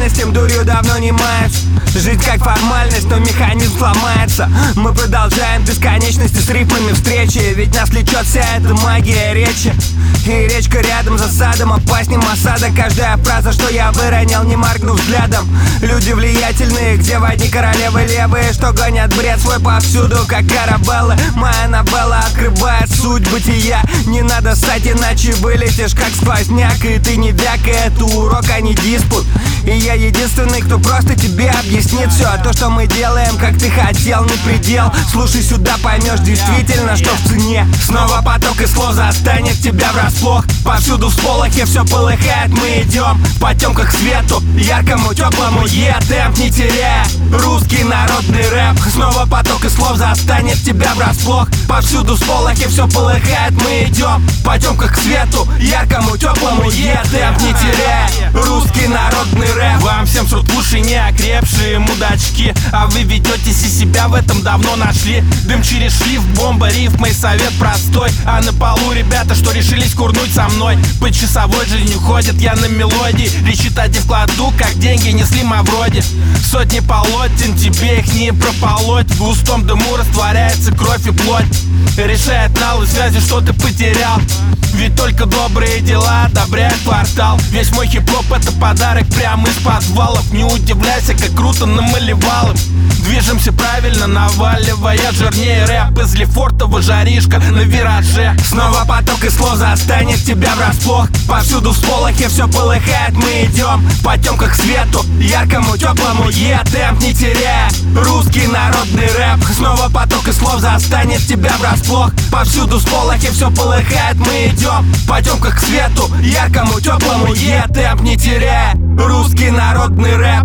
реальностям дурью давно не мается. Жить как формальность, но механизм сломается. Мы продолжаем бесконечности с рифмами встречи, ведь нас влечет вся эта магия речи. И речка рядом за садом, опаснее осада. Каждая фраза, что я выронил, не моргнув взглядом. Люди влиятельные, где в одни королевы левые, что гонят бред свой повсюду, как карабеллы. Моя новелла открывает суть бытия. Не надо ссать, иначе вылетишь как сквозняк. И ты не вякай, это урок, а не диспут. И я единственный, кто просто тебе объяснит все. То, что мы делаем, как ты хотел, не предел. Слушай сюда, поймешь действительно, что в цене. Снова поток из слов застанет тебя врасплох. Повсюду в сполохе все полыхает, мы идем в потемках к свету, яркому, теплому. Темп не теряя, русский народный рэп. Снова поток из слов застанет тебя врасплох. Повсюду в сполохе все полыхает, мы идем в потемках к свету, яркому, теплому. Темп не теряя, русский народный рэп. Вам всем срут в уши неокрепшие мудачки, а вы ведетесь и себя в этом давно нашли. Дым через шлиф, бомба, риф, мой совет простой. А на полу ребята, что решились курнуть со мной. По часовой жизнью ходят, я на мелодии. Речь читать и вкладу, как деньги несли вроде. Сотни полотен, тебе их не прополоть. В густом дыму растворяется кровь и плоть. Решает налы связи, что ты потерял. Ведь только добрые дела одобряют квартал. Весь мой хип-хоп это подарок прямо из подвалов. Не удивляйся, как круто намалевал им. Движемся правильно, наваливая жирнее рэп из Лефортово, жаришка на вираже. Снова поток из слов застанет тебя врасплох. Повсюду в сполохе все полыхает, мы идем в потемках к свету, яркому, теплому. Темп не теряя, русский народный рэп. Снова поток из слов застанет тебя врасплох. Повсюду в сполохе все полыхает, мы идем в потемках к свету, яркому, теплому. Темп не теряя, русский народный рэп.